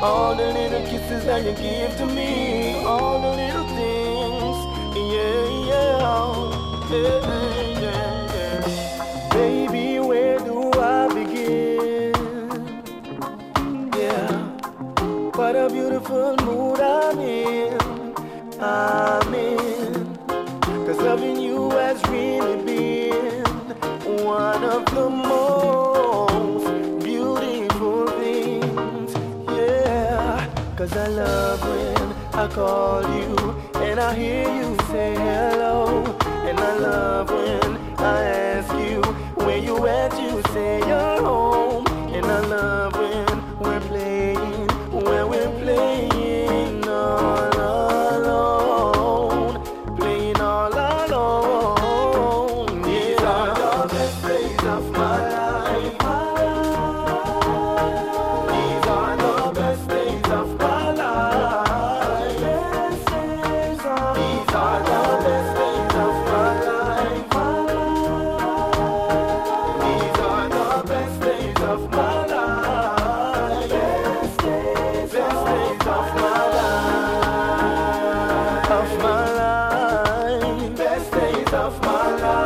All the little kisses that you give to me, all the little things, yeah, yeah, yeah, yeah, yeah. Baby, where do I begin? Yeah, what a beautiful mood I'm in. I'm in, 'cause loving you has really been one of the most beautiful things. Yeah, 'cause I love when I call you and I hear you say hello. And I love when I ask you where you at, you say you're home. And I love when we're playing, when we're playing all alone, playing all alone. These are the best days of my life. These are the best days of my life. These are the best days of my life. These are the best days of my life. Best days of my life. Of my life. Best days of my life.